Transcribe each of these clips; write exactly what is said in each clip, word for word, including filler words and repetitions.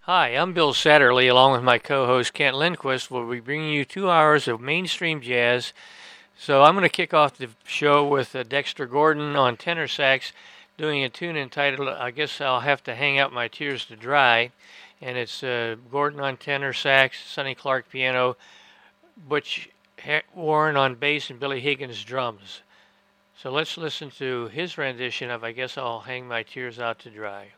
Hi, I'm Bill Satterley, along with my co-host Kent Lindquist. We'll be bringing you two hours of mainstream jazz. So I'm going to kick off the show with uh, Dexter Gordon on tenor sax, doing a tune entitled "I Guess I'll Have to Hang Out My Tears to Dry," and it's uh, Gordon on tenor sax, Sonny Clark piano, Butch Warren on bass, and Billy Higgins drums. So let's listen to his rendition of "I Guess I'll Hang My Tears Out to Dry."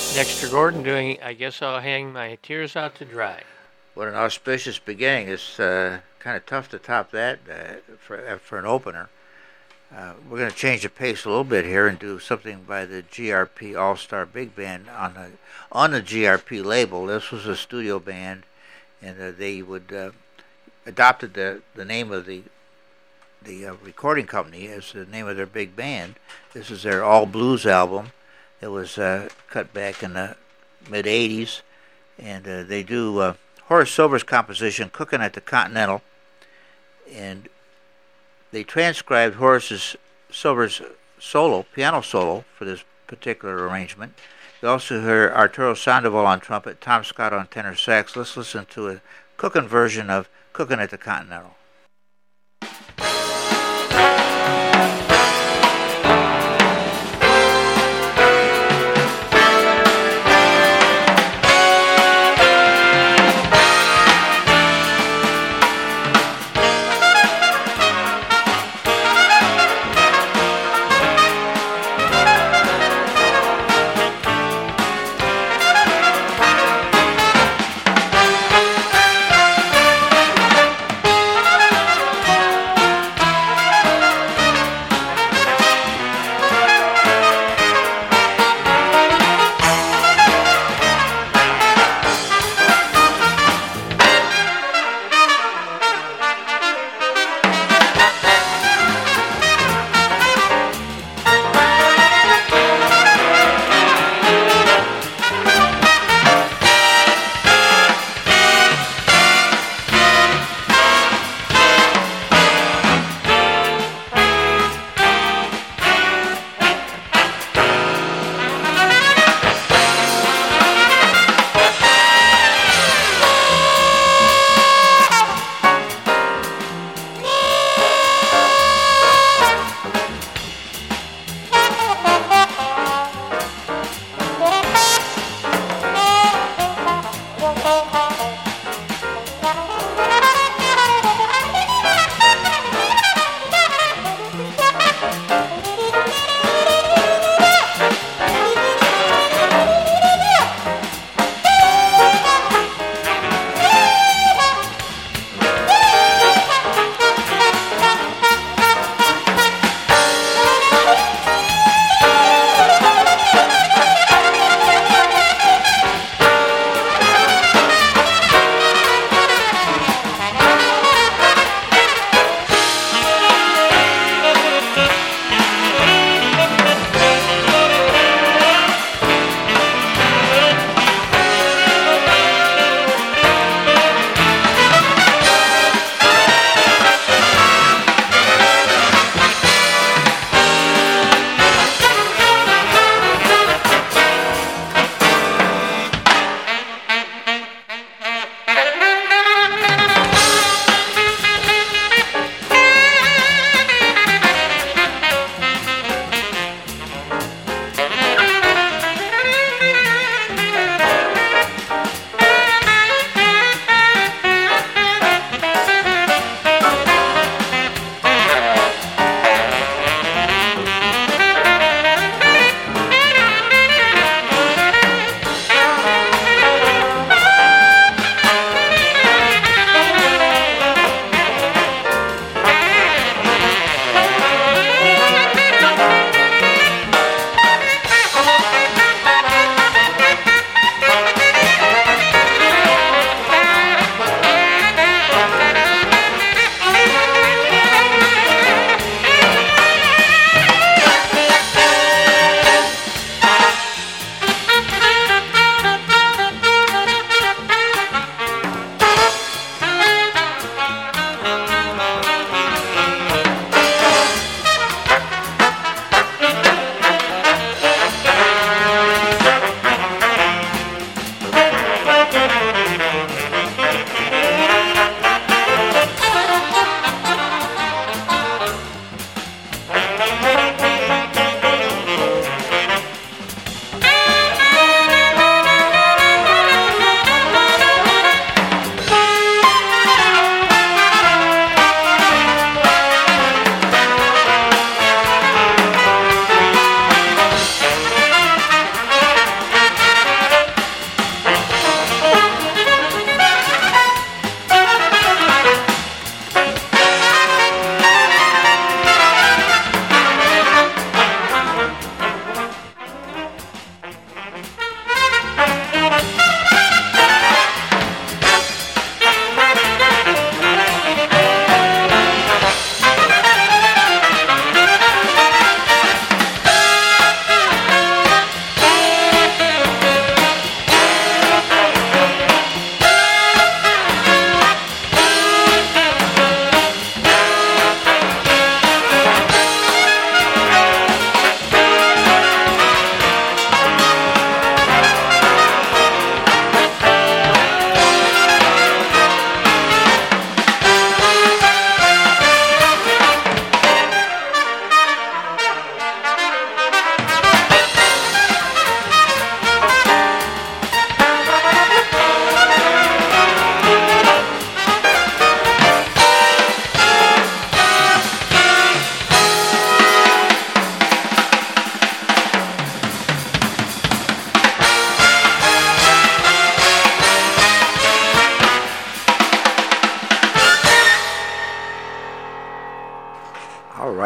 Dexter Gordon doing I Guess I'll Hang My Tears Out to Dry. What an auspicious beginning. It's uh, kind of tough to top that uh, for, uh, for an opener. Uh, we're going to change the pace a little bit here and do something by the G R P All-Star Big Band on the on the G R P label. This was a studio band, and uh, they would uh, adopted the, the name of the the uh, recording company as the name of their big band. This is their All Blues album. It was uh, cut back in the mid eighties, and uh, they do uh, Horace Silver's composition, Cooking at the Continental, and they transcribed Horace Silver's solo, piano solo, for this particular arrangement. You also hear Arturo Sandoval on trumpet, Tom Scott on tenor sax. Let's listen to a cooking version of Cooking at the Continental.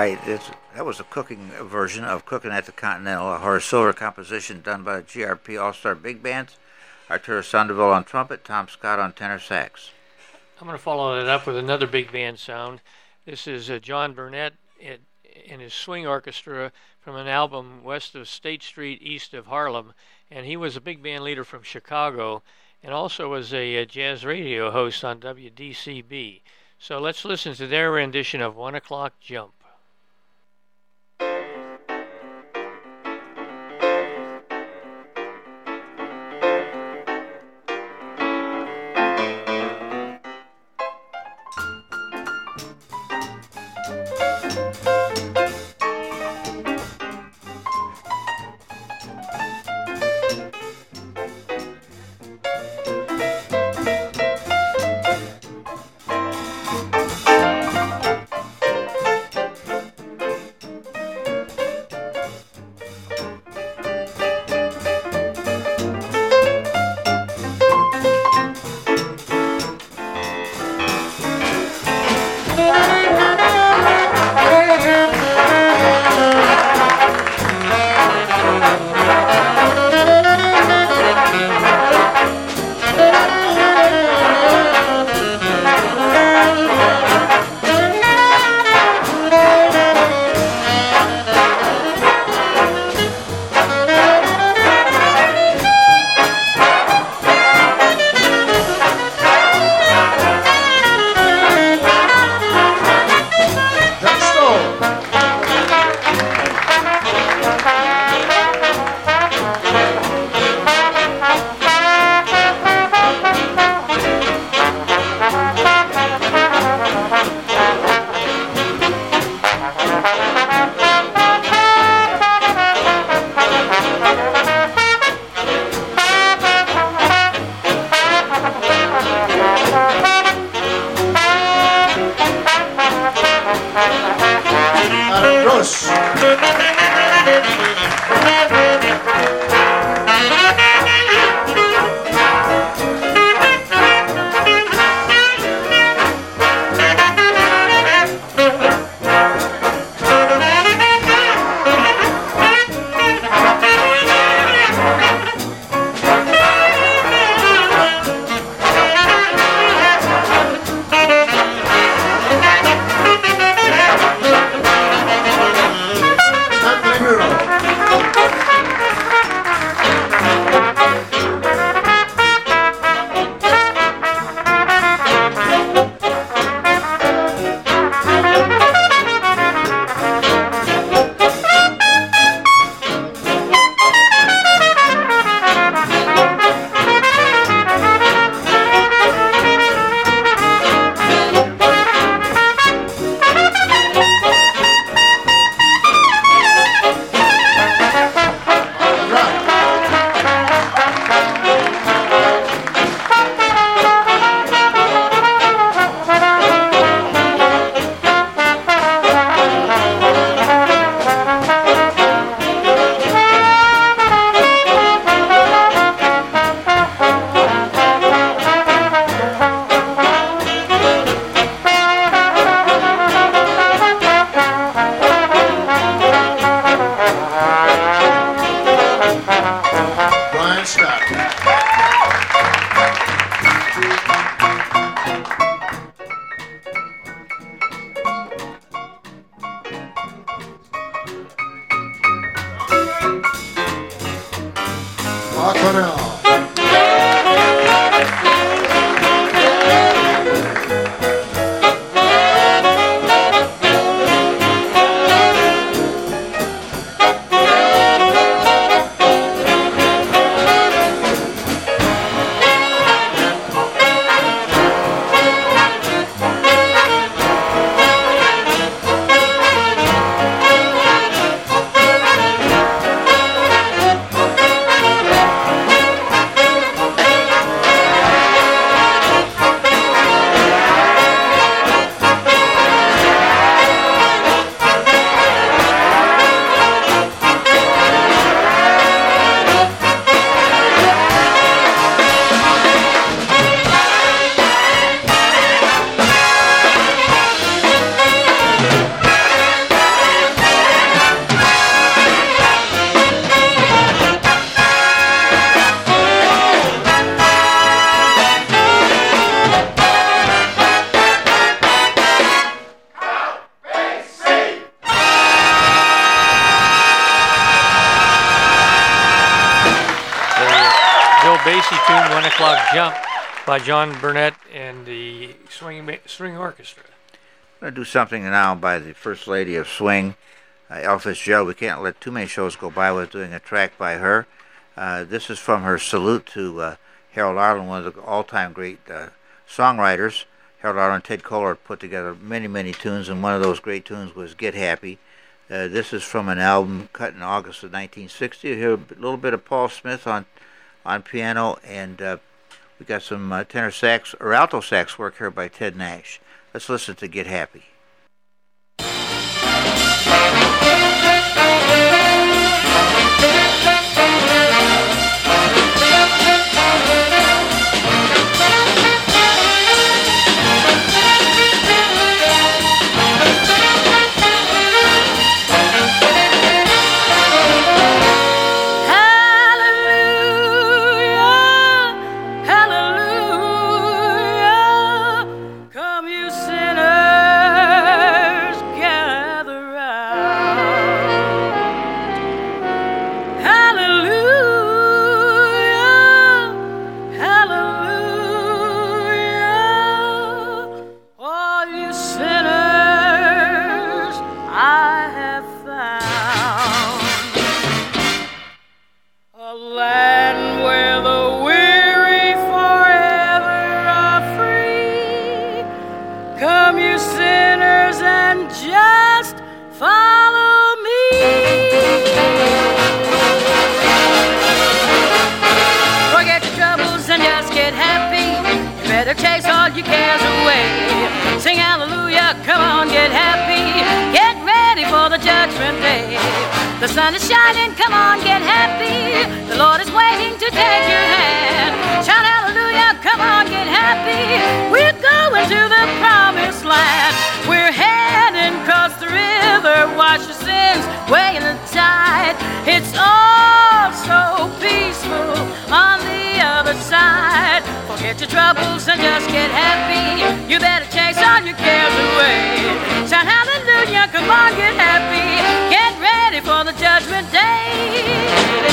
right. It's, that was a cooking version of Cooking at the Continental, a Horace Silver composition done by the G R P All-Star Big Bands. Arturo Sandoval on trumpet, Tom Scott on tenor sax. I'm going to follow that up with another big band sound. This is uh, John Burnett at, and his swing orchestra from an album west of State Street, east of Harlem. And he was a big band leader from Chicago and also was a, a jazz radio host on W D C B. So let's listen to their rendition of One O'Clock Jump. bassy tune, One O'Clock Jump, by John Burnett and the Swing String Orchestra. I'm going to do something now by the First Lady of Swing, uh, Ella Fitzgerald. We can't let too many shows go by without doing a track by her. Uh, this is from her salute to uh, Harold Arlen, one of the all-time great uh, songwriters. Harold Arlen and Ted Koehler put together many, many tunes, and one of those great tunes was Get Happy. Uh, this is from an album cut in August of nineteen sixty. You hear a little bit of Paul Smith on, on piano, and uh, we got some uh, tenor sax or alto sax work here by Ted Nash. Let's listen to Get Happy. Chase all your cares away. Sing hallelujah, come on, get happy. Get ready for the judgment day. The sun is shining, come on, get happy. The Lord is waiting to take your hand. Shout hallelujah, come on, get happy. We're going to the promised land. We're heading across the river. Wash your sins way in the tide. It's all so peaceful on the other side. Forget your troubles and just get happy. You better chase all your cares away. Shout hallelujah, come on, get happy. Get ready for the judgment day.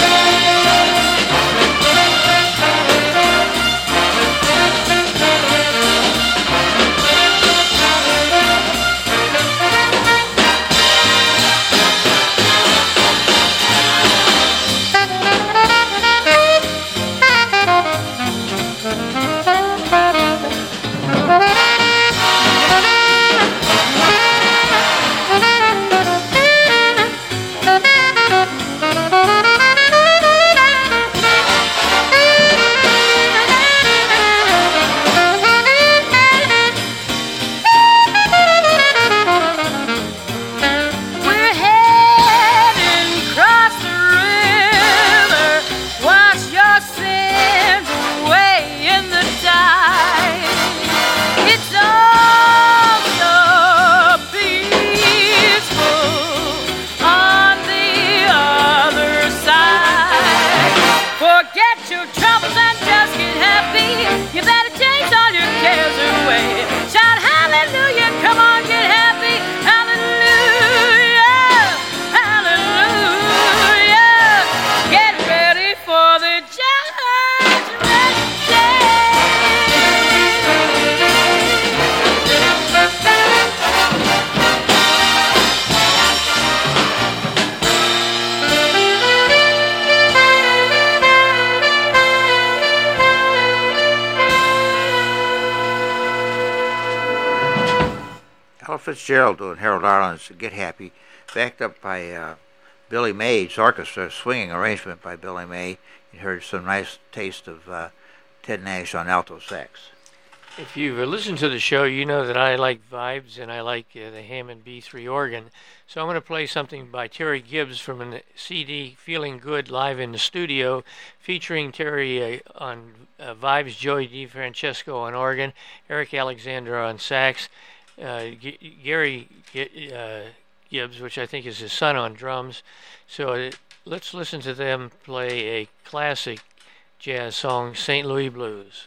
Fitzgerald doing Harold Arlen's Get Happy, backed up by uh, Billy May's orchestra, swinging arrangement by Billy May. You heard some nice taste of uh, Ted Nash on alto sax. If you've listened to the show, you know that I like vibes and I like uh, the Hammond B three organ. So I'm going to play something by Terry Gibbs from a C D, Feeling Good, live in the studio, featuring Terry uh, on uh, vibes, Joey DeFrancesco on organ, Eric Alexander on sax, uh, G- Gary G- uh, Gibbs, which I think is his son, on drums. So uh, let's listen to them play a classic jazz song, Saint Louis Blues.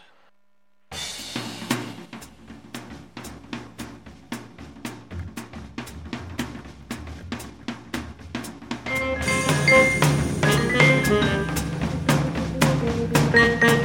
Thank you.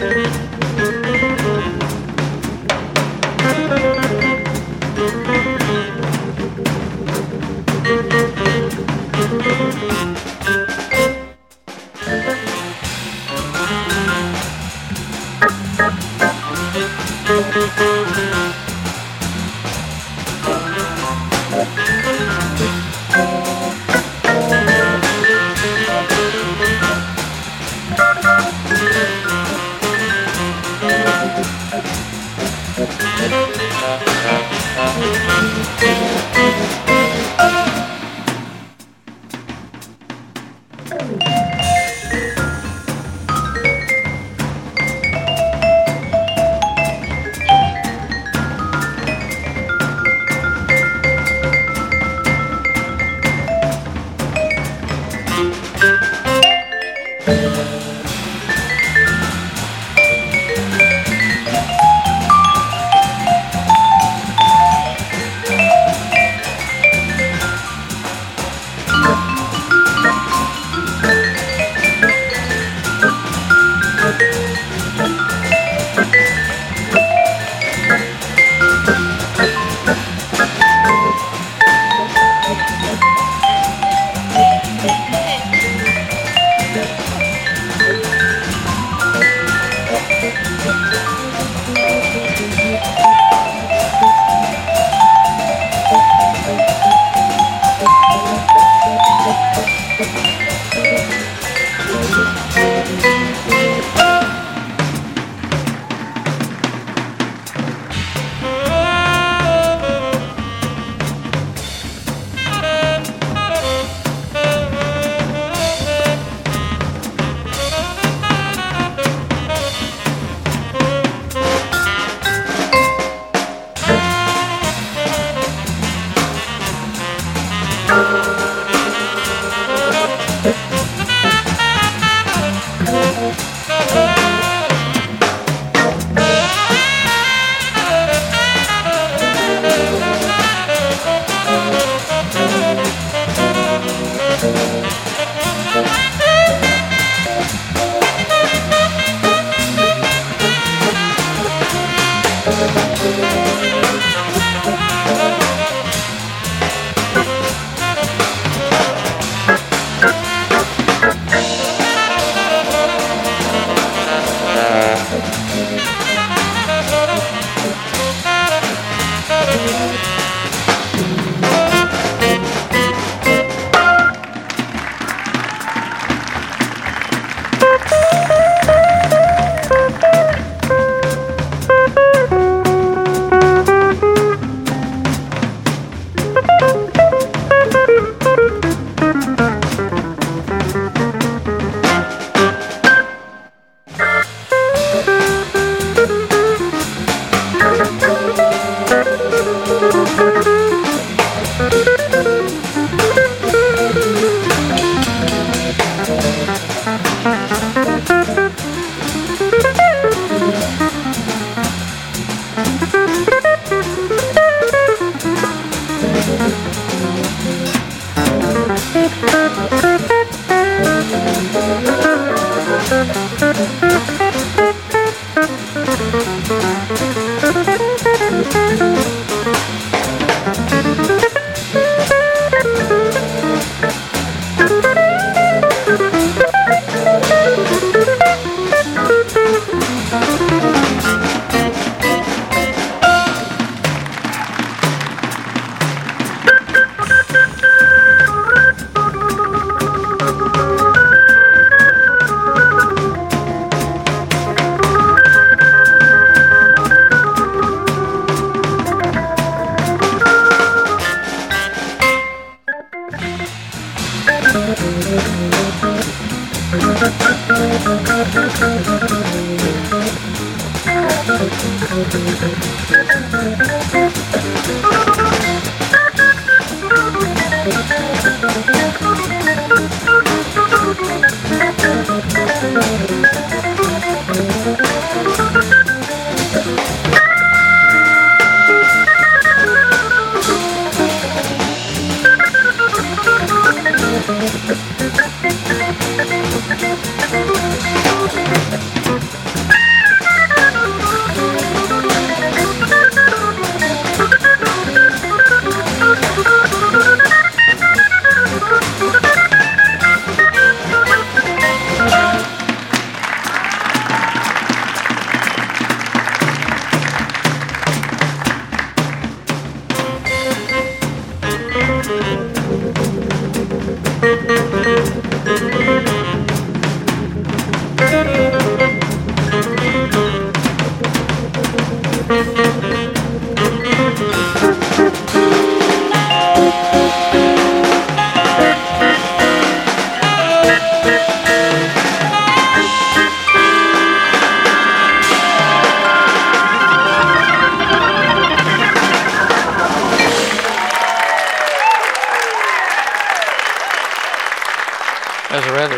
Thank you.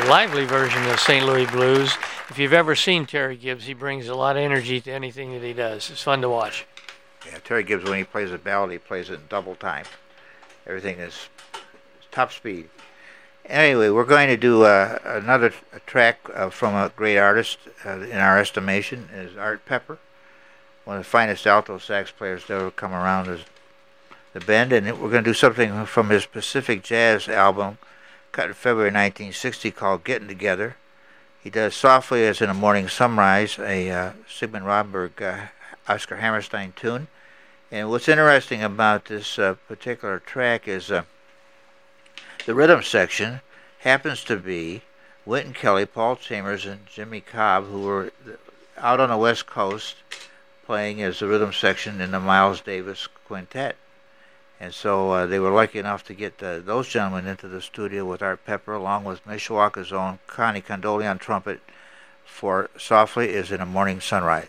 lively version of Saint Louis Blues. If you've ever seen Terry Gibbs, he brings a lot of energy to anything that he does. It's fun to watch. Yeah, Terry Gibbs, when he plays a ballad, he plays it in double time. Everything is top speed. Anyway, we're going to do uh, another a track uh, from a great artist, uh, in our estimation, is Art Pepper, one of the finest alto sax players to ever come around as the bend, and we're going to do something from his Pacific Jazz album, cut in February nineteen sixty, called Getting Together. He does Softly as in a Morning Sunrise, a uh, Sigmund Romberg, uh, Oscar Hammerstein tune. And what's interesting about this uh, particular track is uh, the rhythm section happens to be Wynton Kelly, Paul Chambers, and Jimmy Cobb, who were out on the West Coast playing as the rhythm section in the Miles Davis Quintet. And so uh, they were lucky enough to get uh, those gentlemen into the studio with Art Pepper, along with Mishawaka's own Connie Condoli on trumpet, for Softly as in a Morning Sunrise.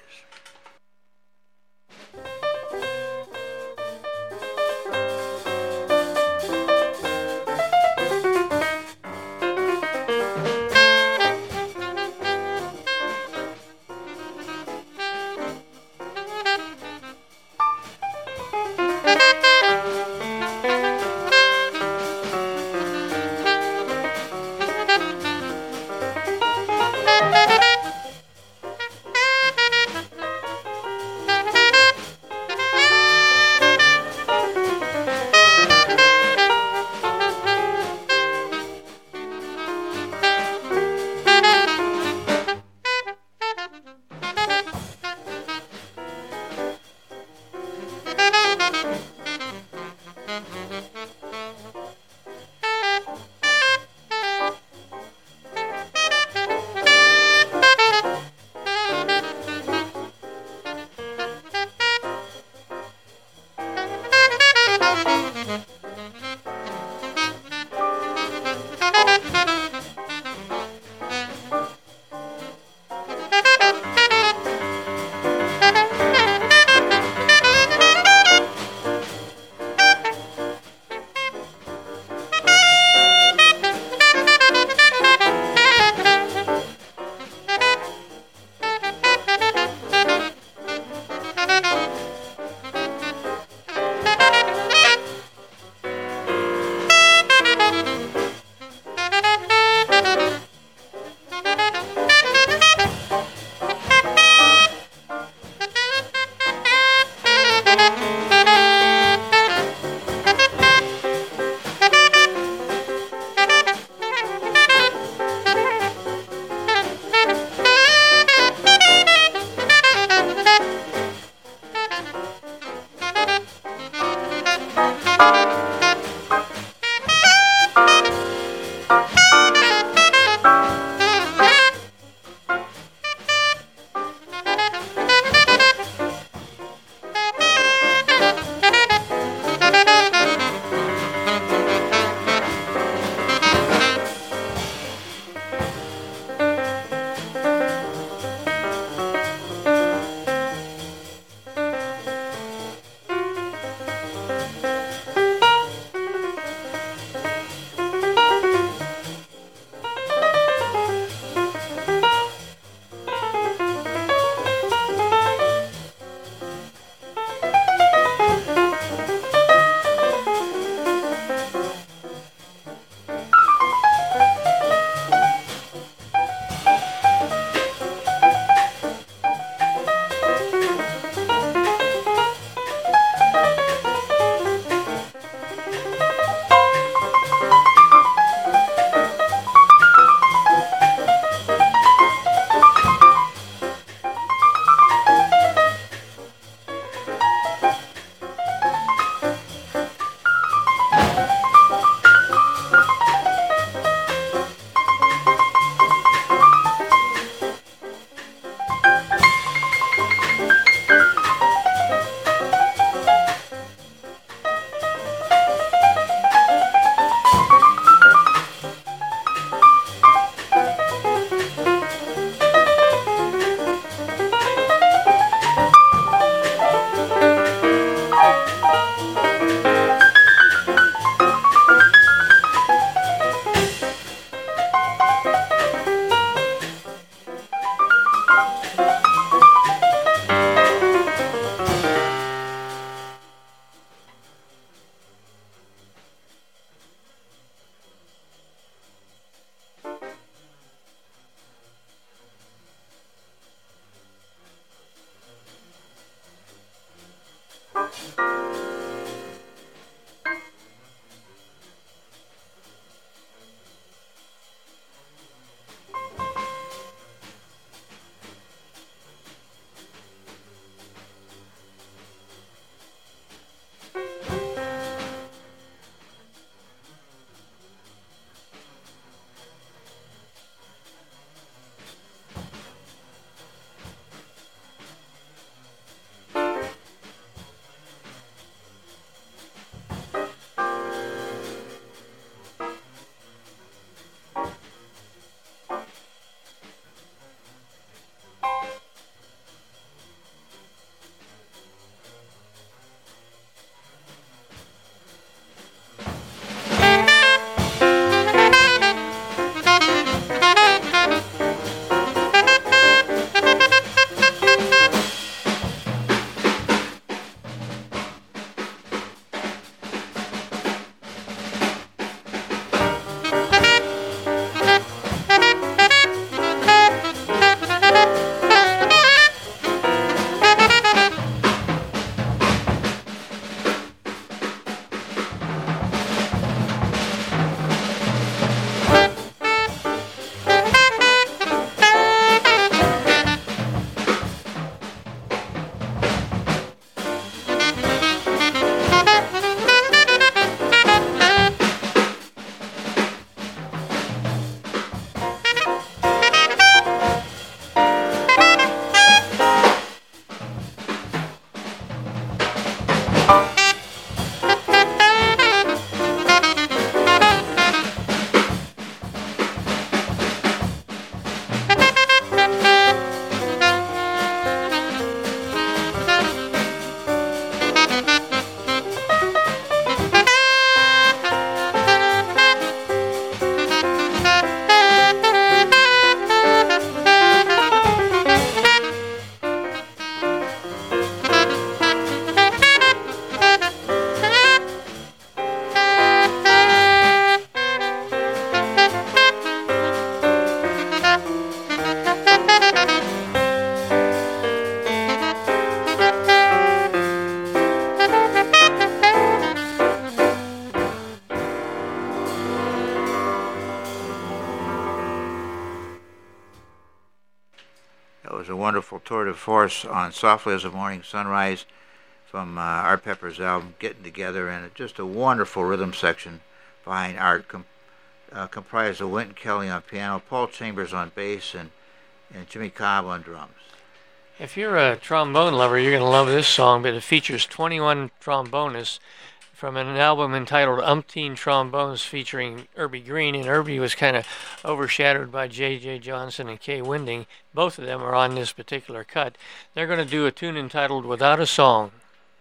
It was a wonderful tour de force on Softly as a Morning Sunrise from uh, Art Pepper's album Getting Together, and just a wonderful rhythm section behind Art, com- uh, comprised of Wynton Kelly on piano, Paul Chambers on bass, and, and Jimmy Cobb on drums. If you're a trombone lover, you're going to love this song, but it features twenty-one trombonists from an album entitled Umpteen Trombones featuring Irby Green, and Irby was kind of overshadowed by J J Johnson and Kay Winding. Both of them are on this particular cut. They're going to do a tune entitled Without a Song.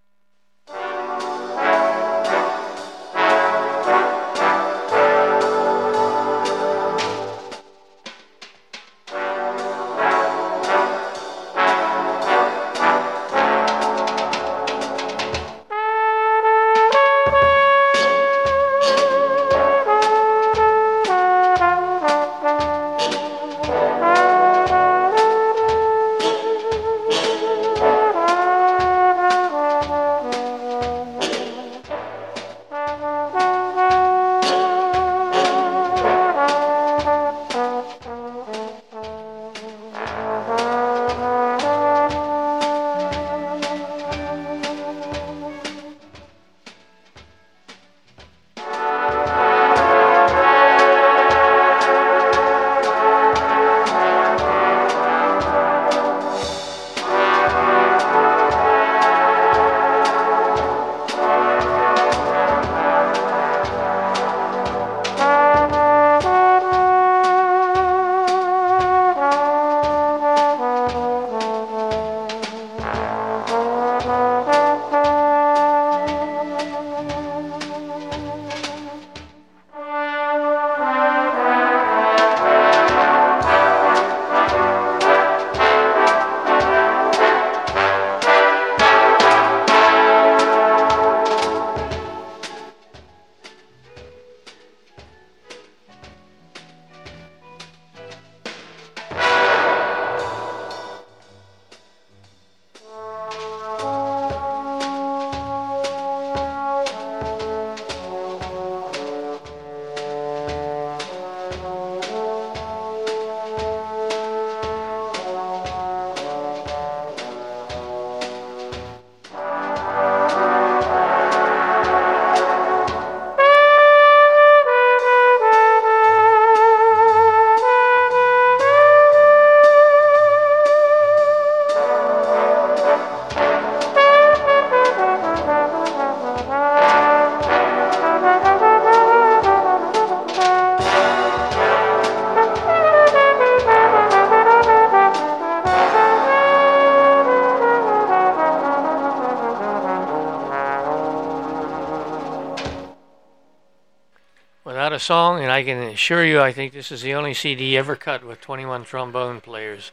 Without a Song, and I can assure you I think this is the only C D ever cut with twenty-one trombone players.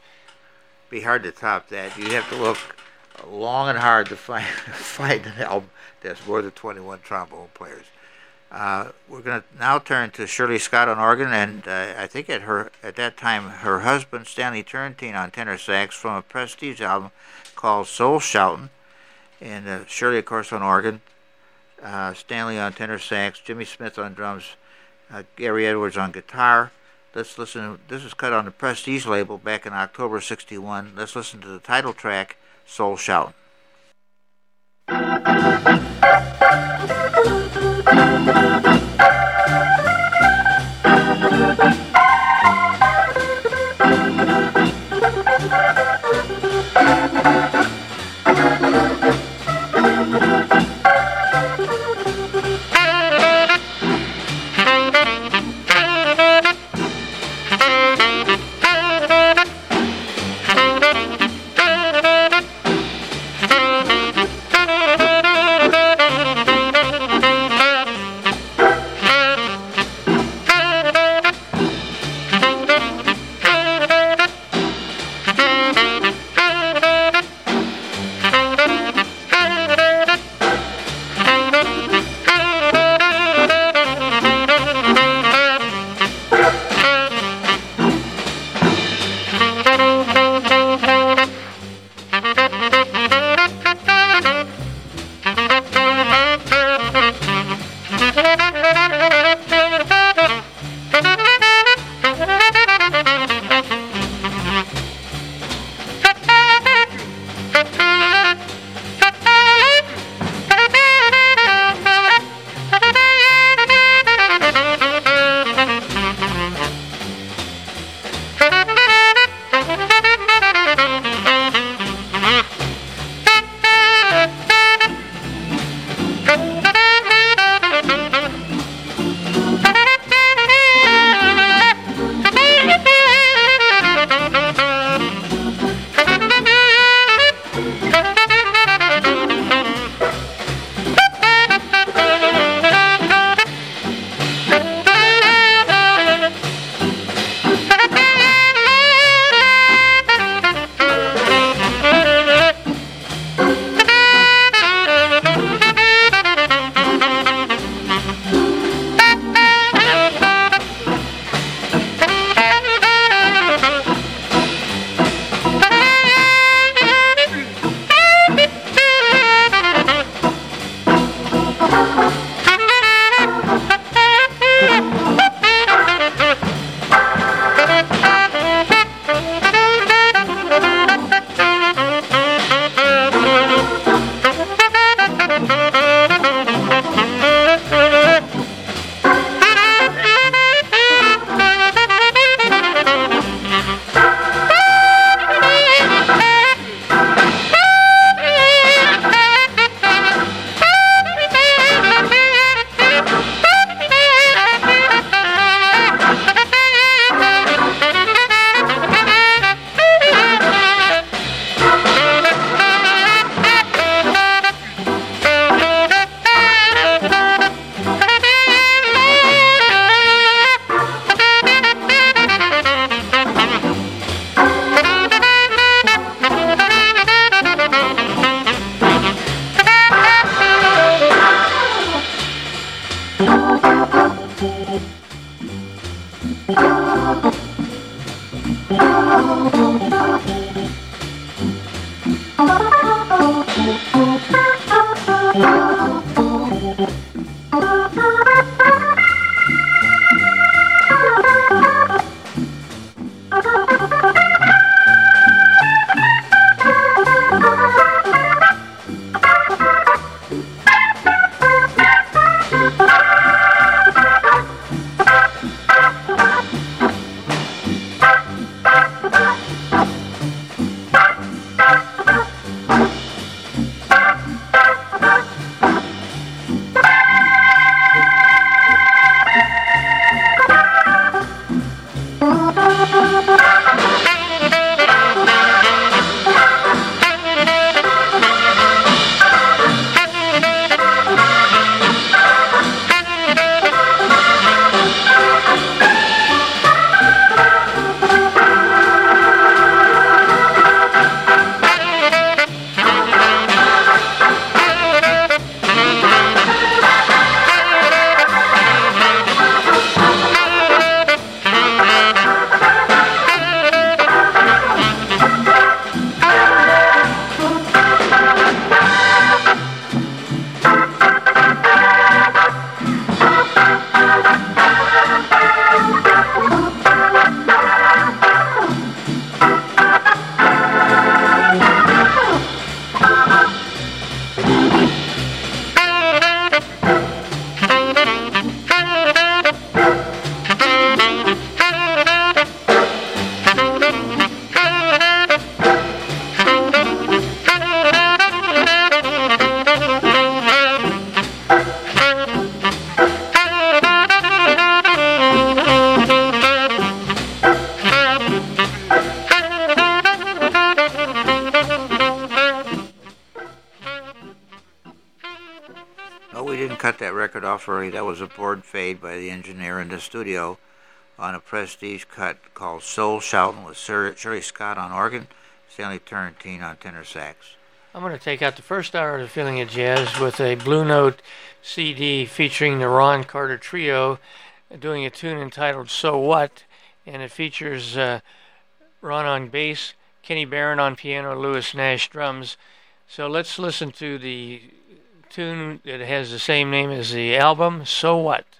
Be hard to top that. You'd have to look long and hard to find find an album that's more than twenty-one trombone players. Uh, we're going to now turn to Shirley Scott on organ, and uh, I think at her at that time her husband Stanley Turrentine on tenor sax from a Prestige album called Soul Shoutin', and uh, Shirley of course on organ, uh, Stanley on tenor sax, Jimmy Smith on drums, uh, Gary Edwards on guitar. Let's listen. This is cut on the Prestige label back in October sixty-one. Let's listen to the title track, Soul Shoutin'. That was a board fade by the engineer in the studio on a Prestige cut called Soul Shoutin' with Shirley Scott on organ, Stanley Turrentine on tenor sax. I'm going to take out the first hour of Feeling of Jazz with a Blue Note C D featuring the Ron Carter Trio doing a tune entitled So What, and it features uh, Ron on bass, Kenny Barron on piano, Lewis Nash drums. So let's listen to the tune that has the same name as the album, So What?